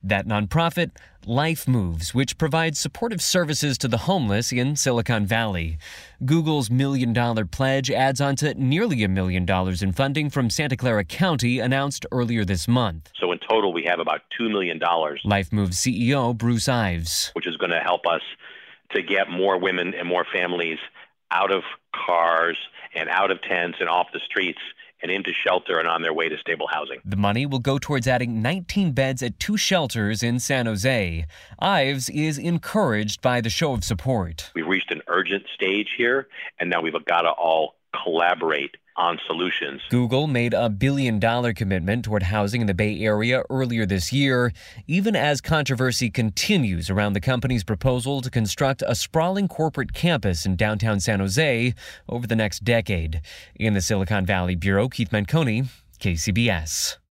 That nonprofit, Life Moves, which provides supportive services to the homeless in Silicon Valley. Google's $1 million pledge adds on to nearly $1 million in funding from Santa Clara County, announced earlier this month. So in total, we have about $2 million. Life Moves CEO Bruce Ives. Which is going to help us to get more women and more families out of cars and out of tents and off the streets and into shelter and on their way to stable housing. The money will go towards adding 19 beds at 2 shelters in San Jose. Ives is encouraged by the show of support. We've reached an urgent stage here, and now we've got to all collaborate on solutions. Google made a $1 billion commitment toward housing in the Bay Area earlier this year, even as controversy continues around the company's proposal to construct a sprawling corporate campus in downtown San Jose over the next decade. In the Silicon Valley Bureau, Keith Manconi, KCBS.